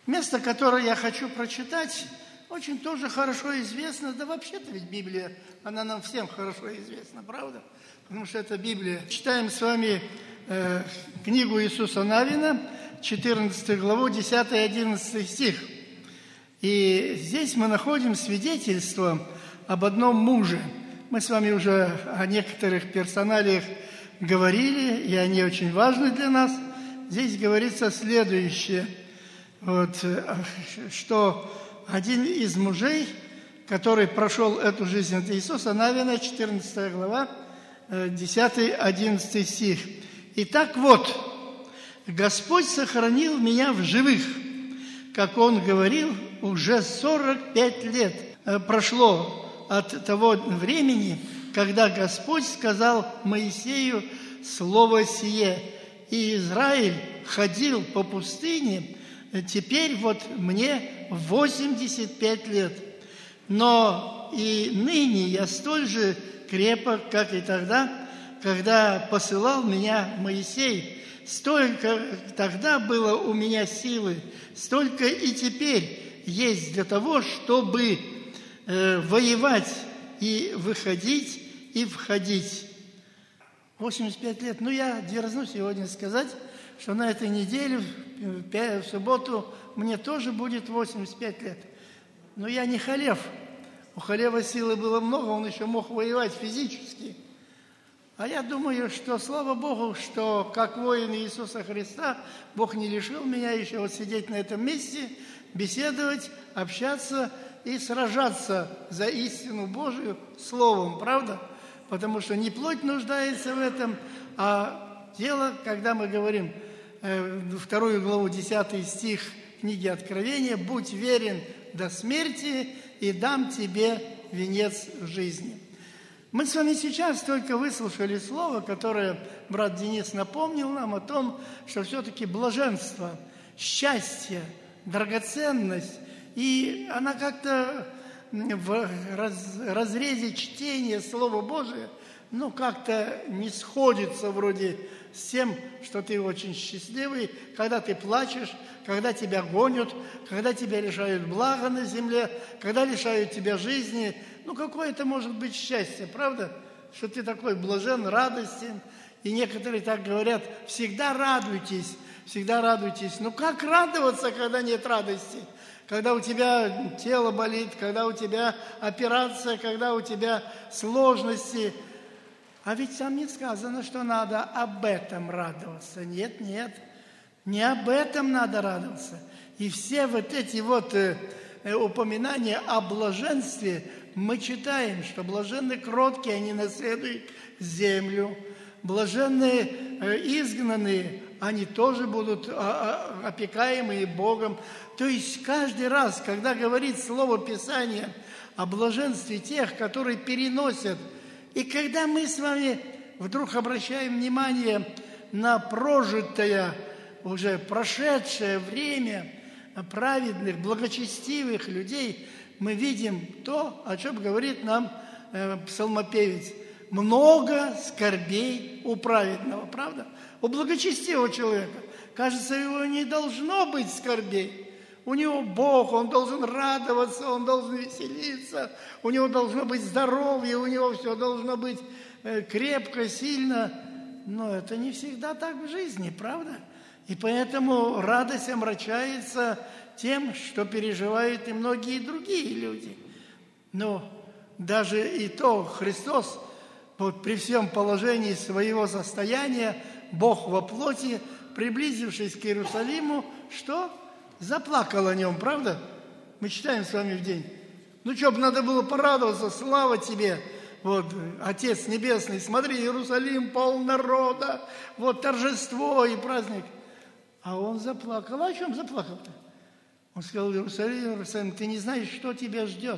Место, которое я хочу прочитать, очень тоже хорошо известно. Да вообще-то ведь Библия, она нам всем хорошо известна, правда? Потому что это Библия. Читаем с вами книгу Иисуса Навина, 14 главу, 10-11 стих. И здесь мы находим свидетельство об одном муже. Мы с вами уже о некоторых персоналиях говорили, и они очень важны для нас. Здесь говорится следующее, что один из мужей, который прошел эту жизнь, это Иисуса Навина, 14 глава, 10-11 стих. «Итак, вот, Господь сохранил меня в живых, как Он говорил, уже 45 лет прошло от того времени, когда Господь сказал Моисею слово сие, и Израиль ходил по пустыне, теперь вот мне 85 лет. Но и ныне я столь же крепок, как и тогда, когда посылал меня Моисей. Столько тогда было у меня силы, столько и теперь есть для того, чтобы воевать и выходить, и входить». 85 лет. Я дерзну сегодня сказать, что на этой неделе, в субботу, мне тоже будет 85 лет. Но я не Халев. У Халева силы было много, он еще мог воевать физически. А я думаю, что, слава Богу, что как воин Иисуса Христа, Бог не лишил меня еще сидеть на этом месте, беседовать, общаться и сражаться за истину Божию словом, правда? Потому что не плоть нуждается в этом, а дело, когда мы говорим 2 главу 10 стих книги Откровения: «Будь верен до смерти, и дам тебе венец жизни». Мы с вами сейчас только выслушали слово, которое брат Денис напомнил нам о том, что все-таки блаженство, счастье, драгоценность, и она как-то в разрезе чтения Слова Божия, как-то не сходится вроде с тем, что ты очень счастливый, когда ты плачешь, когда тебя гонят, когда тебя лишают блага на земле, когда лишают тебя жизни. Какое это может быть счастье, правда? Что ты такой блажен, радостен. И некоторые так говорят: всегда радуйтесь, всегда радуйтесь. Как радоваться, когда нет радости? Когда у тебя тело болит, когда у тебя операция, когда у тебя сложности. А ведь там не сказано, что надо об этом радоваться. Нет, не об этом надо радоваться. И все эти упоминания о блаженстве мы читаем, что блаженны кроткие, они наследуют землю. Блаженные изгнанные, они тоже будут опекаемые Богом. То есть каждый раз, когда говорит Слово Писания о блаженстве тех, которые переносят, и когда мы с вами вдруг обращаем внимание на прожитое, уже прошедшее время праведных, благочестивых людей, мы видим то, о чем говорит нам псалмопевец: много скорбей у праведного, правда? У благочестивого человека, кажется, его не должно быть скорбей. У него Бог, он должен радоваться, он должен веселиться, у него должно быть здоровье, у него все должно быть крепко, сильно. Но это не всегда так в жизни, правда? И поэтому радость омрачается тем, что переживают и многие другие люди. Но даже и то Христос, при всем положении своего состояния, Бог во плоти, приблизившись к Иерусалиму, что? Заплакал о нем, правда? Мы читаем с вами в день. Что бы надо было порадоваться, слава тебе, Отец Небесный, смотри, Иерусалим полон народа, торжество и праздник. А он заплакал. А о чем заплакал-то? Он сказал: Иерусалим, ты не знаешь, что тебя ждет.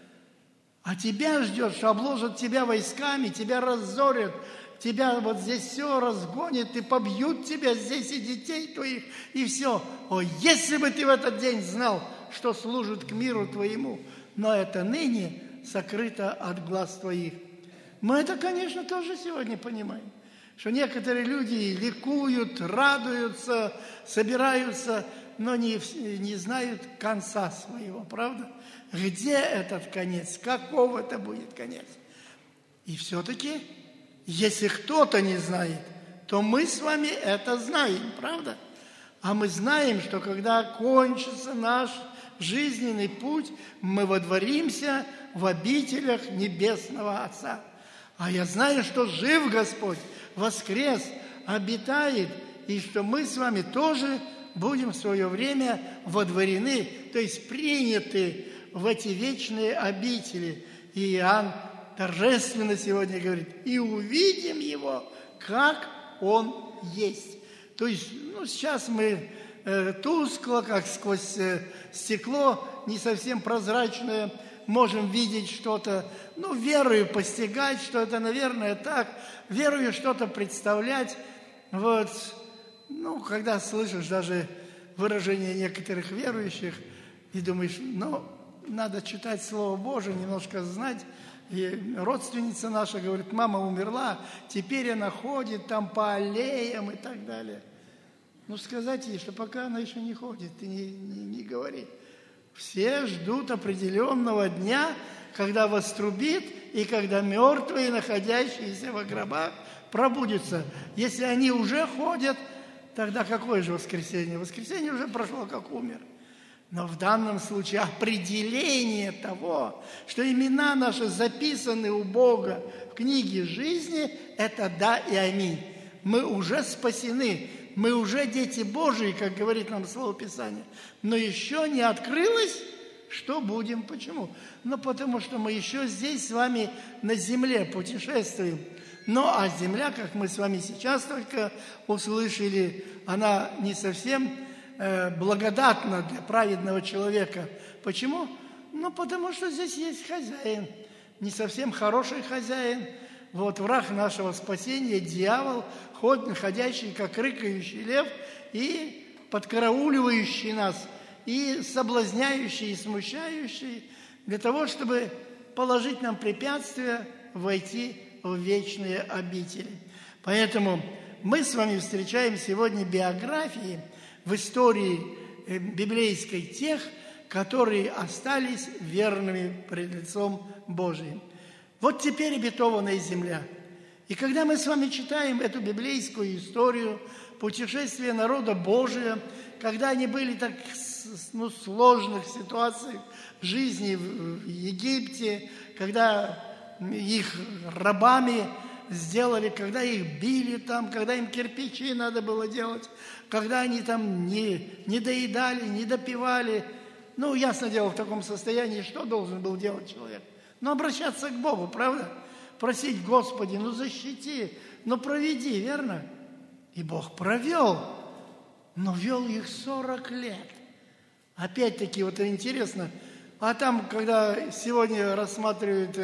А тебя ждет, что обложат тебя войсками, тебя разорят, тебя здесь все разгонят и побьют тебя здесь и детей твоих, и все. О, если бы ты в этот день знал, что служит к миру твоему, но это ныне сокрыто от глаз твоих. Мы это, конечно, тоже сегодня понимаем. Что некоторые люди ликуют, радуются, собираются, но не знают конца своего, правда? Где этот конец? Каков это будет конец? И все-таки, если кто-то не знает, то мы с вами это знаем, правда? А мы знаем, что когда кончится наш жизненный путь, мы водворимся в обителях Небесного Отца. А я знаю, что жив Господь, воскрес, обитает, и что мы с вами тоже будем в свое время водворены, то есть приняты в эти вечные обители. И Иоанн торжественно сегодня говорит, и увидим Его, как Он есть. То есть, сейчас мы тускло, как сквозь стекло, не совсем прозрачное, можем видеть что-то, верою постигать, что это, наверное, так, верою что-то представлять. Вот, когда слышишь даже выражения некоторых верующих, и думаешь, надо читать Слово Божие, немножко знать. И родственница наша говорит, мама умерла, теперь она ходит там по аллеям и так далее. Сказать ей, что пока она еще не ходит, ты не говори. Все ждут определенного дня, когда вострубит, и когда мертвые, находящиеся во гробах, пробудятся. Если они уже ходят, тогда какое же воскресенье? Воскресенье уже прошло, как умер. Но в данном случае определение того, что имена наши записаны у Бога в книге жизни, это да и аминь. Мы уже спасены, мы уже дети Божии, как говорит нам Слово Писания. Но еще не открылось, что будем. Почему? Потому что мы еще здесь с вами на земле путешествуем. А земля, как мы с вами сейчас только услышали, она не совсем благодатна для праведного человека. Почему? Потому что здесь есть хозяин, не совсем хороший хозяин. Враг нашего спасения, дьявол, ходящий, как рыкающий лев, и подкарауливающий нас, и соблазняющий, и смущающий, для того, чтобы положить нам препятствия войти в вечные обители. Поэтому мы с вами встречаем сегодня биографии в истории библейской тех, которые остались верными пред лицом Божиим. Вот теперь обетованная земля. И когда мы с вами читаем эту библейскую историю путешествия народа Божия, когда они были так сложных ситуациях в жизни в Египте, когда их рабами сделали, когда их били там, когда им кирпичи надо было делать, когда они там не доедали, не допивали. Ясно дело, в таком состоянии что должен был делать человек? Обращаться к Богу, правда? Просить, Господи, защити, проведи, верно? И Бог провел, но вел их 40 лет. Опять-таки, интересно, а там, когда сегодня рассматривают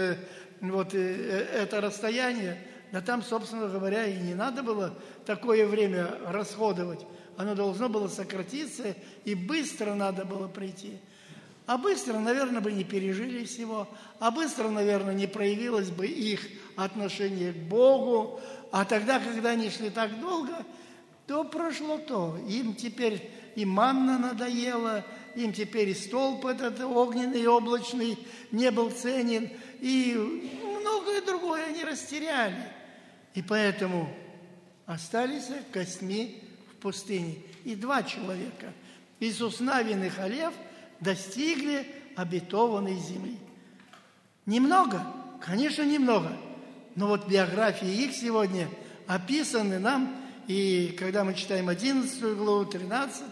это расстояние, да там, собственно говоря, и не надо было такое время расходовать. Оно должно было сократиться, и быстро надо было прийти. А быстро, наверное, бы не пережили всего, а быстро, наверное, не проявилось бы их отношение к Богу. А тогда, когда они шли так долго, то прошло то. Им теперь и манна надоела, им теперь и столб этот огненный, облачный не был ценен, и многое другое они растеряли. И поэтому остались костьми в пустыне. И 2 человека, Иисус Навин и Халев, достигли обетованной земли. Немного? Конечно, немного. Но биографии их сегодня описаны нам, и когда мы читаем 11 главу, 13,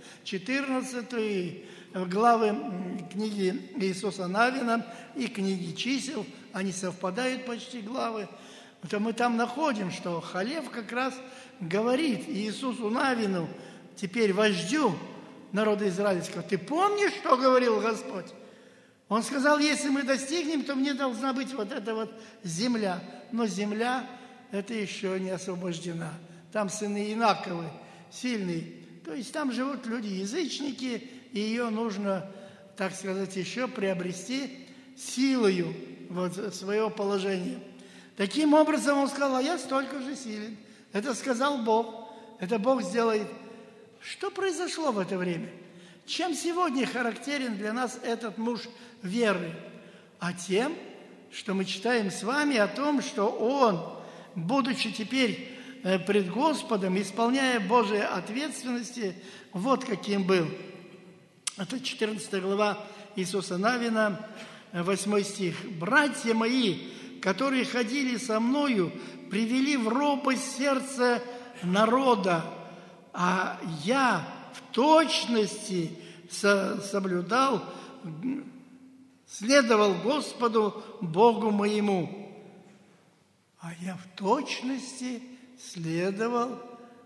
14 главы книги Иисуса Навина и книги чисел, они совпадают почти главы, то мы там находим, что Халев как раз говорит Иисусу Навину, теперь вождю народа израильского: ты помнишь, что говорил Господь? Он сказал, если мы достигнем, то мне должна быть эта земля. Но земля это еще не освобождена. Там сыны Инаковы, сильные. То есть там живут люди-язычники, и ее нужно, так сказать, еще приобрести силою своего положения. Таким образом он сказал, а я столько же силен. Это сказал Бог. Это Бог сделает. Что произошло в это время? Чем сегодня характерен для нас этот муж веры? А тем, что мы читаем с вами о том, что он, будучи теперь пред Господом, исполняя Божьи ответственности, вот каким был. Это 14 глава Иисуса Навина, 8 стих. «Братья мои, которые ходили со мною, привели в робость сердце народа, а я в точности соблюдал, следовал Господу Богу моему». А я в точности следовал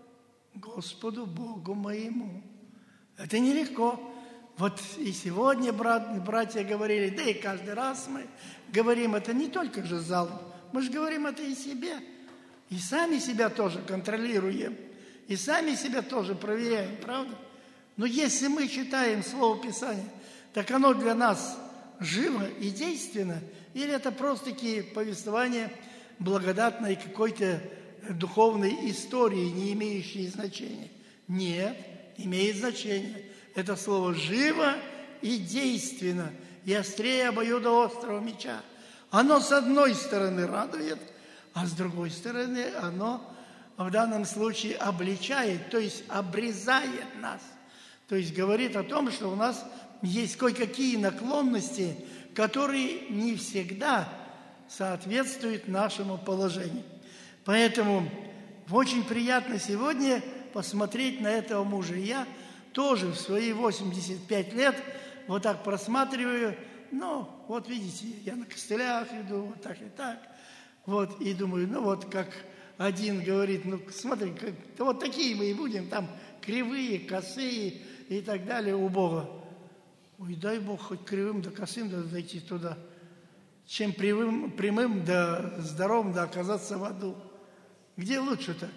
Господу Богу моему. Это нелегко. Вот и сегодня братья говорили, да и каждый раз мы говорим это не только же залу, мы же говорим это и себе. И сами себя тоже контролируем, и сами себя тоже проверяем, правда? Но если мы читаем Слово Писания, так оно для нас живо и действенно, или это просто-таки повествование благодатной какой-то духовной истории, не имеющей значения? Нет, имеет значение. Это слово живо и действенно, и острее обоюдоострого меча. Оно с одной стороны радует, а с другой стороны оно в данном случае обличает, то есть обрезает нас. То есть говорит о том, что у нас есть кое-какие наклонности, которые не всегда соответствуют нашему положению. Поэтому очень приятно сегодня посмотреть на этого мужа. И я тоже в свои 85 лет вот так просматриваю. Ну, вот видите, я на костылях иду, вот так и так. Вот, и думаю, ну вот как один говорит, ну смотри, да вот такие мы и будем, там кривые, косые и так далее у Бога. Ой, дай Бог хоть кривым да косым да дойти туда, чем прямым да здоровым да оказаться в аду. Где лучше-то?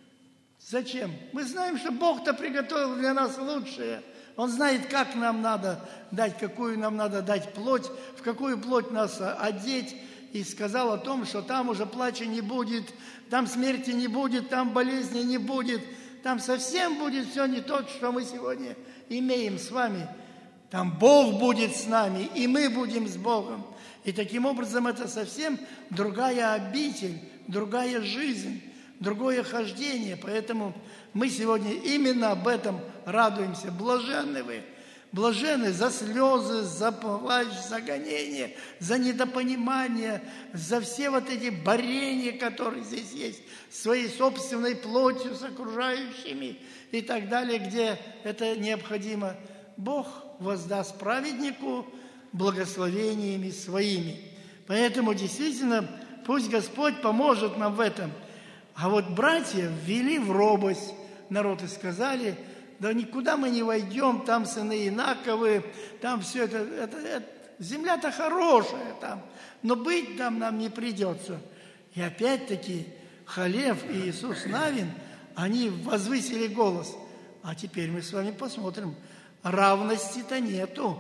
Зачем? Мы знаем, что Бог-то приготовил для нас лучшее. Он знает, как нам надо дать, какую нам надо дать плоть, в какую плоть нас одеть. И сказал о том, что там уже плача не будет, там смерти не будет, там болезни не будет, там совсем будет все не то, что мы сегодня имеем с вами. Там Бог будет с нами, и мы будем с Богом. И таким образом это совсем другая обитель, другая жизнь, другое хождение. Поэтому мы сегодня именно об этом радуемся. Блаженны вы, блаженны за слезы, за плач, за гонение, за недопонимание, за все вот эти борения, которые здесь есть, своей собственной плотью с окружающими и так далее, где это необходимо. Бог воздаст праведнику благословениями своими. Поэтому действительно пусть Господь поможет нам в этом. А вот братья ввели в робость народ и сказали, да никуда мы не войдем, там сыны Инаковы, там все это земля-то хорошая там, но быть там нам не придется. И опять-таки Халев и Иисус Навин, они возвысили голос. А теперь мы с вами посмотрим, равности-то нету.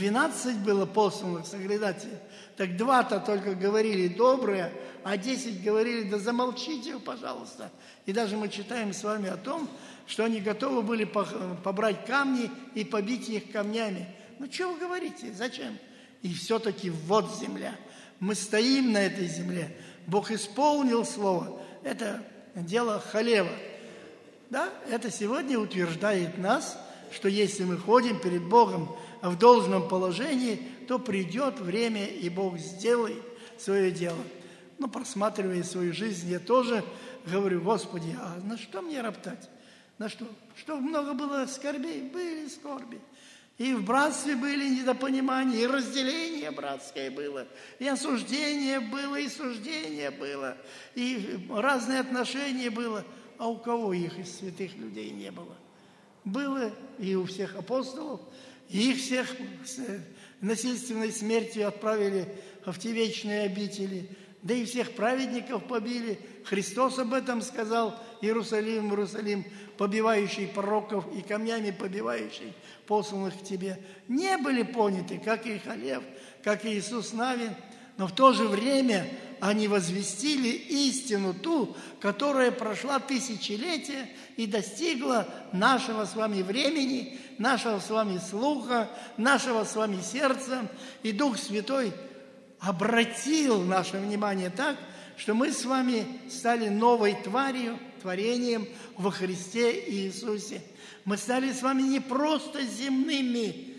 12 было посланных соглядателей, так 2-то только говорили доброе, а 10 говорили, да замолчите, пожалуйста. И даже мы читаем с вами о том, что они готовы были побрать камни и побить их камнями. Ну, что вы говорите? Зачем? И все-таки вот земля. Мы стоим на этой земле. Бог исполнил слово. Это дело Халева. Да, это сегодня утверждает нас, что если мы ходим перед Богом в должном положении, то придет время, и Бог сделает свое дело. Но просматривая свою жизнь, я тоже говорю, Господи, а на что мне роптать? На что? Что много было скорбей? Были скорби. И в братстве были недопонимания, и разделение братское было, и осуждение было, и суждение было, и разные отношения было. А у кого их из святых людей не было? Было и у всех апостолов, и их всех насильственной смертью отправили в те вечные обители, да и всех праведников побили. Христос об этом сказал: Иерусалим, Иерусалим, побивающий пророков и камнями побивающий посланных к тебе. Не были поняты, как и Халев, как и Иисус Навин. но в то же время они возвестили истину ту, которая прошла тысячелетия и достигла нашего с вами времени, нашего с вами слуха, нашего с вами сердца. И Дух Святой обратил наше внимание так, что мы с вами стали новой тварью, творением во Христе Иисусе. Мы стали с вами не просто земными,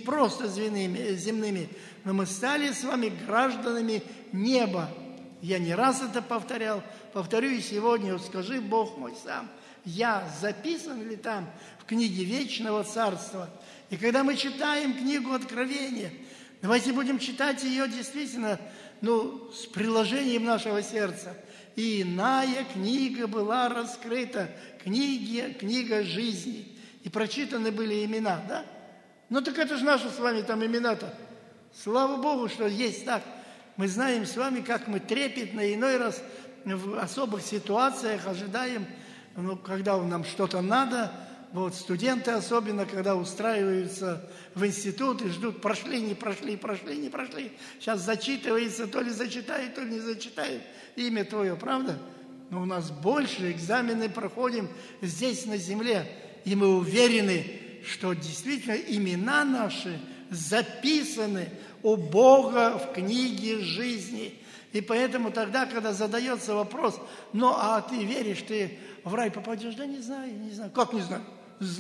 но мы стали с вами гражданами неба. Я не раз это повторю и сегодня. Вот скажи, Бог мой сам, я записан ли там в книге Вечного Царства? И когда мы читаем книгу Откровения, давайте будем читать ее действительно, с приложением нашего сердца. И иная книга была раскрыта, книга жизни. И прочитаны были имена, да? Так это же наши с вами там имена-то. Слава Богу, что есть так. Мы знаем с вами, как мы трепетно иной раз в особых ситуациях ожидаем, когда нам что-то надо. Вот студенты особенно, когда устраиваются в институт и ждут, прошли, не прошли. Сейчас зачитывается, то ли зачитает, то ли не зачитает имя твое, правда? Но у нас больше экзамены проходим здесь на земле. И мы уверены, что действительно имена наши записаны у Бога в книге жизни. И поэтому тогда, когда задается вопрос, а ты веришь, ты в рай попадешь? Да не знаю. Как не знаю?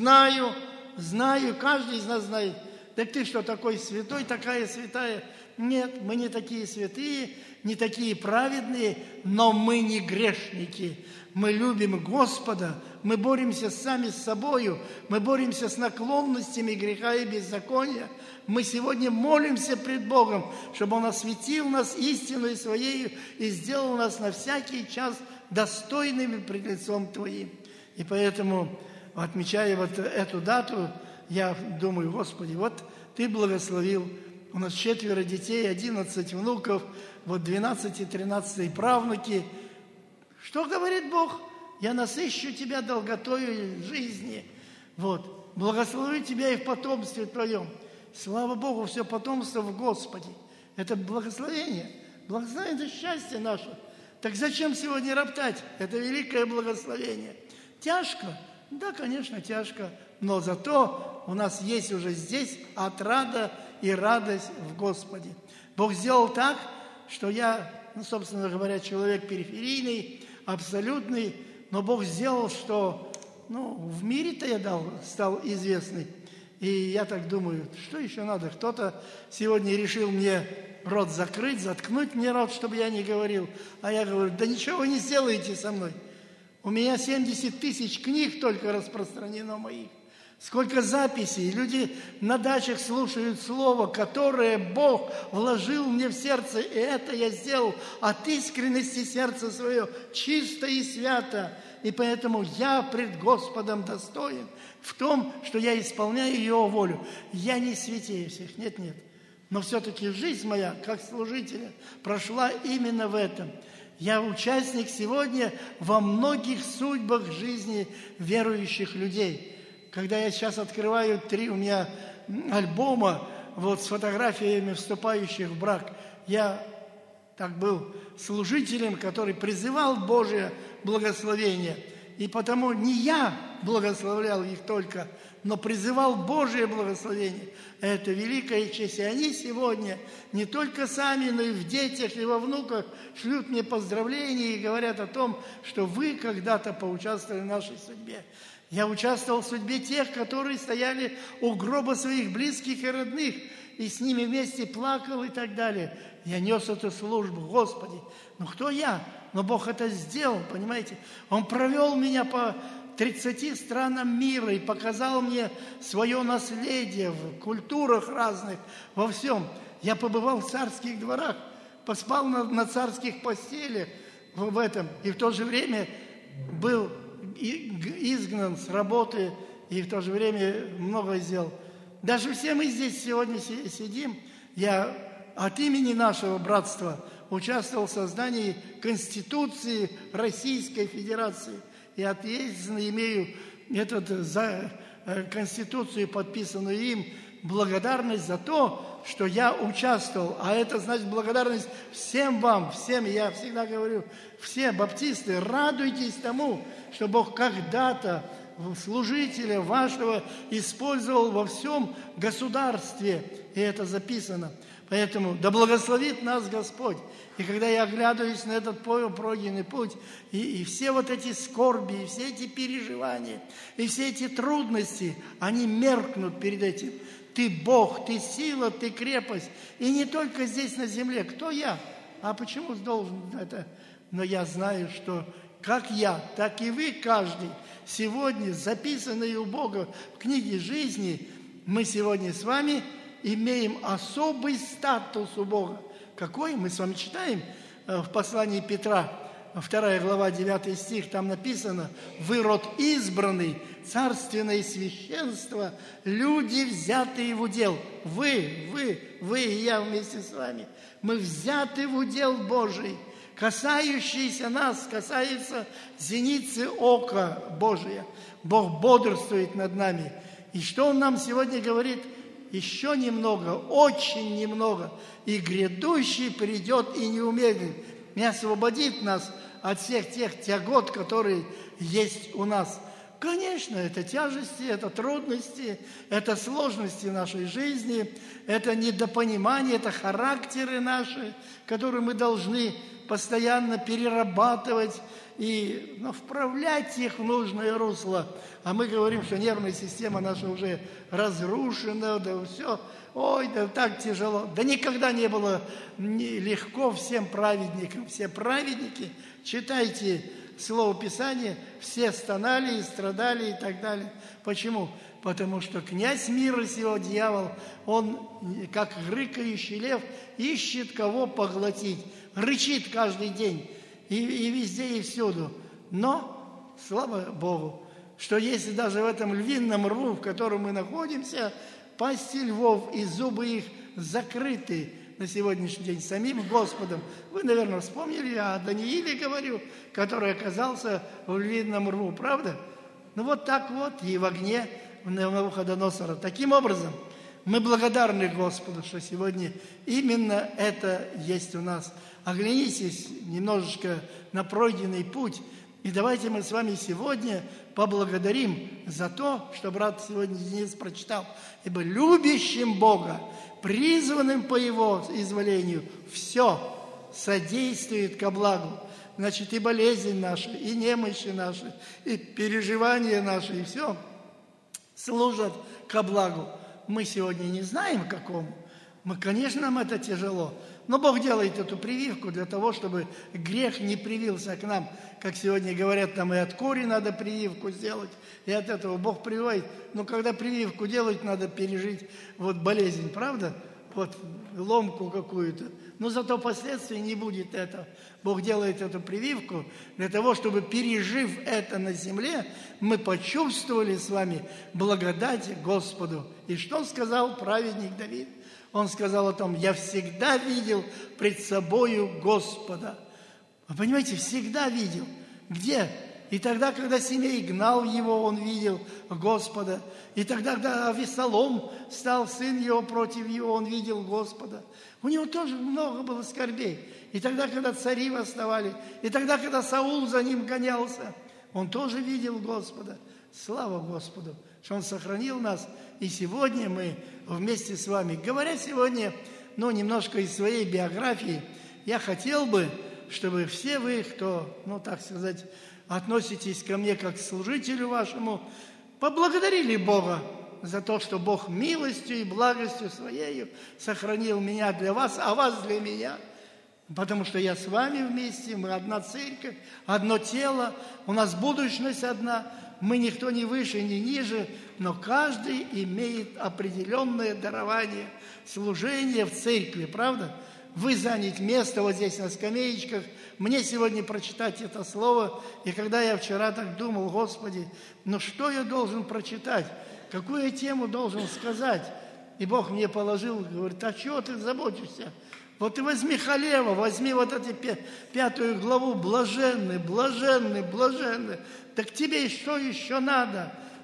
Знаю, каждый из нас знает. Так ты что, такой святой, такая святая? Нет, мы не такие святые, не такие праведные, но мы не грешники. Мы любим Господа, мы боремся сами с собою, мы боремся с наклонностями греха и беззакония. Мы сегодня молимся пред Богом, чтобы Он осветил нас истиной Своей и сделал нас на всякий час достойными пред лицом Твоим. И поэтому, отмечая вот эту дату, я думаю, Господи, вот Ты благословил. У нас 4 детей, 11 внуков, 12 и 13 правнуки. Что говорит Бог? Я насыщу тебя долготою жизни. Благословлю тебя и в потомстве твоем. Слава Богу, все потомство в Господе. Это благословение. Благословение – это счастье наше. Так зачем сегодня роптать? Это великое благословение. Тяжко? Да, конечно, тяжко. Но зато у нас есть уже здесь отрада и радость в Господе. Бог сделал так, что я, собственно говоря, человек периферийный, абсолютный, но Бог сделал, что в мире-то я стал известный. И я так думаю, что еще надо? Кто-то сегодня решил мне рот закрыть, заткнуть мне рот, чтобы я не говорил. А я говорю, да ничего вы не сделаете со мной. У меня 70 тысяч книг только распространено моих. Сколько записей. Люди на дачах слушают слово, которое Бог вложил мне в сердце. И это я сделал от искренности сердца свое, чисто и свято. И поэтому я пред Господом достоин в том, что я исполняю Его волю. Я не святее всех, нет. Но все-таки жизнь моя, как служителя, прошла именно в этом. Я участник сегодня во многих судьбах жизни верующих людей. Когда я сейчас открываю 3 у меня альбома с фотографиями вступающих в брак, я так был служителем, который призывал Божие благословение. И потому не я благословлял их только, но призывал Божие благословение. Это великая честь. И они сегодня не только сами, но и в детях, и во внуках шлют мне поздравления и говорят о том, что вы когда-то поучаствовали в нашей судьбе. Я участвовал в судьбе тех, которые стояли у гроба своих близких и родных, и с ними вместе плакал и так далее. Я нес эту службу, Господи. Кто я? Но Бог это сделал, понимаете? Он провел меня по 30 странам мира и показал мне свое наследие в культурах разных, во всем. Я побывал в царских дворах, поспал на царских постелях в этом, и в то же время был изгнан с работы, и в то же время многое сделал. Даже все мы здесь сегодня сидим. Я от имени нашего братства участвовал в создании Конституции Российской Федерации. И ответственно имею Конституцию, подписанную им, благодарность за то, что я участвовал. А это значит благодарность всем вам, всем, я всегда говорю, все баптисты, радуйтесь тому, что Бог когда-то служителя вашего использовал во всем государстве. И это записано. Поэтому да благословит нас Господь. И когда я оглядываюсь на этот пройденный путь, и все вот эти скорби, и все эти переживания, и все эти трудности, они меркнут перед этим. Ты Бог, ты сила, ты крепость. И не только здесь на земле. Кто я? А почему должен это? Но я знаю, что как я, так и вы, каждый, сегодня записанные у Бога в книге жизни, мы сегодня с вами имеем особый статус у Бога. Какой? Мы с вами читаем в послании Петра, 2 глава, 9 стих, там написано: «Вы род избранный, царственное священство, люди, взятые в удел». Вы и я вместе с вами. Мы взяты в удел Божий, касающийся нас, касается зеницы ока Божия. Бог бодрствует над нами. И что Он нам сегодня говорит? Еще немного, очень немного, и грядущий придет и не умедлит, и освободит нас от всех тех тягот, которые есть у нас. Конечно, это тяжести, это трудности, это сложности нашей жизни, это недопонимание, это характеры наши, которые мы должны постоянно перерабатывать и вправлять их в нужное русло. А мы говорим, что нервная система наша уже разрушена, да все, ой, да так тяжело. Да никогда не было легко всем праведникам. Все праведники, читайте Слово Писания, все стонали и страдали и так далее. Почему? Потому что князь мира сего, дьявол, он, как рыкающий лев, ищет кого поглотить. Рычит каждый день, и везде, и всюду. Но, слава Богу, что если даже в этом львином рву, в котором мы находимся, пасти львов и зубы их закрыты на сегодняшний день самим Господом. Вы, наверное, вспомнили, я о Данииле говорю, который оказался в львином рву, правда? Ну вот так вот, и в огне Навуходоносора. Таким образом, мы благодарны Господу, что сегодня именно это есть у нас. Оглянитесь немножечко на пройденный путь, и давайте мы с вами сегодня поблагодарим за то, что брат сегодня Денис прочитал. Ибо любящим Бога, призванным по Его изволению, все содействует ко благу. Значит, и болезнь наша, и немощи наши, и переживания наши, и все служат ко благу. Мы сегодня не знаем, какому. Конечно, нам это тяжело. Но Бог делает эту прививку для того, чтобы грех не привился к нам. Как сегодня говорят, там и от кори надо прививку сделать, и от этого Бог прививает. Но когда прививку делать, надо пережить вот болезнь, правда? Вот ломку какую-то. Но зато последствий не будет этого. Бог делает эту прививку для того, чтобы, пережив это на земле, мы почувствовали с вами благодать Господу. И что сказал праведник Давид? Он сказал о том: «Я всегда видел пред собою Господа». Вы понимаете, всегда видел. Где? И тогда, когда Семей гнал его, он видел Господа. И тогда, когда Авесолом стал сын его против его, он видел Господа. У него тоже много было скорбей. И тогда, когда цари восставали, и тогда, когда Саул за ним гонялся, он тоже видел Господа. Слава Господу, что Он сохранил нас. И сегодня мы вместе с вами, говоря сегодня, немножко из своей биографии, я хотел бы, чтобы все вы, кто, так сказать, относитесь ко мне как к служителю вашему, поблагодарили Бога за то, что Бог милостью и благостью Своею сохранил меня для вас, а вас для меня. Потому что я с вами вместе, мы одна церковь, одно тело, у нас будущность одна, мы никто не выше, не ниже, но каждый имеет определенное дарование, служение в церкви, правда? Вы занять место вот здесь на скамеечках, мне сегодня прочитать это слово, и когда я вчера так думал: Господи, что я должен прочитать, какую я тему должен сказать? И Бог мне положил, говорит: а чего ты заботишься? Вот и возьми Халева, возьми вот эту 5 главу, блаженны, блаженны, блаженны. Так тебе что еще надо?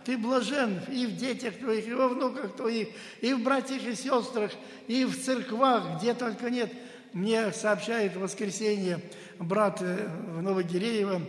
ты блажен и в детях твоих, и во внуках твоих, и в братьях и сестрах, и в церквах, где только нет. Мне сообщает в воскресенье брат в Новогиреево,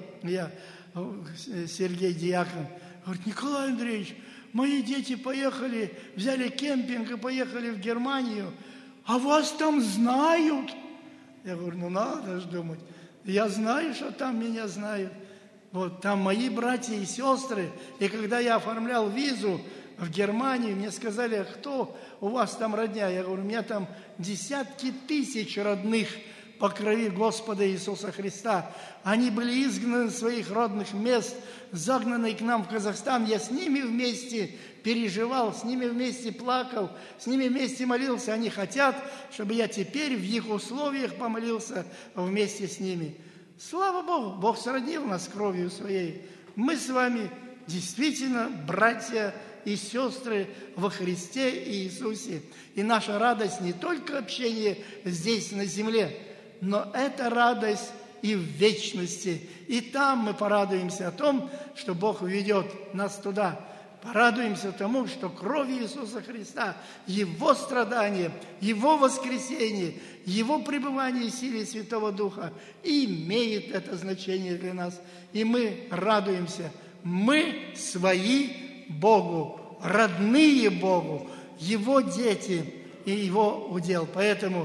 Сергей Диакон, говорит: Николай Андреевич, мои дети поехали, взяли кемпинг и поехали в Германию, а вас там знают. Я говорю: ну надо же думать, я знаю, что там меня знают. Вот там мои братья и сестры. И когда я оформлял визу в Германию, мне сказали: а кто у вас там родня? Я говорю: у меня там десятки тысяч родных по крови Господа Иисуса Христа. Они были изгнаны из своих родных мест, загнаны к нам в Казахстан. Я с ними вместе переживал, с ними вместе плакал, с ними вместе молился. Они хотят, чтобы я теперь в их условиях помолился вместе с ними. Слава Богу, Бог сроднил нас кровью Своей. Мы с вами действительно братья и сестры во Христе Иисусе. И наша радость не только общение здесь на земле, но это радость и в вечности. И там мы порадуемся о том, что Бог ведет нас туда. Порадуемся тому, что кровь Иисуса Христа, Его страдания, Его воскресение, Его пребывание в силе Святого Духа имеет это значение для нас. И мы радуемся. Мы свои Богу, родные Богу, Его дети и Его удел. Поэтому,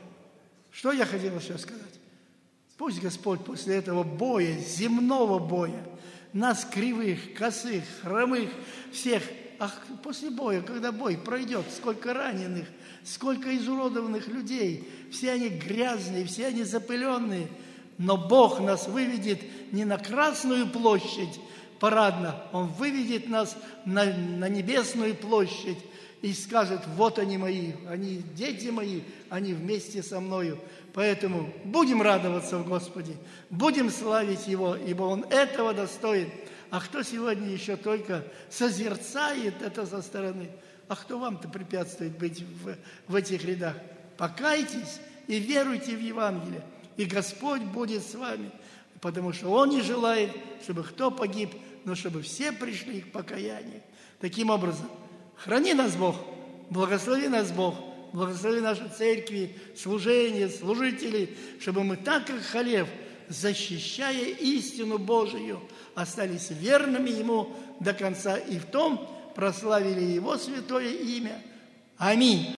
что я хотел сейчас сказать? Пусть Господь после этого боя, земного боя, нас кривых, косых, хромых, всех, после боя, когда бой пройдет, сколько раненых, сколько изуродованных людей, все они грязные, все они запыленные, но Бог нас выведет не на Красную площадь парадно, Он выведет нас на Небесную площадь и скажет: вот они мои, они дети мои, они вместе со мною. Поэтому будем радоваться в Господе, будем славить Его, ибо Он этого достоин. А кто сегодня еще только созерцает это со стороны? А кто вам-то препятствует быть в этих рядах? Покайтесь и веруйте в Евангелие, и Господь будет с вами, потому что Он не желает, чтобы кто погиб, но чтобы все пришли к покаянию. Таким образом, храни нас Бог, благослови нас Бог, благослови наши церкви, служение, служителей, чтобы мы так, как Халев, защищая истину Божию, остались верными Ему до конца и в том прославили Его святое имя. Аминь.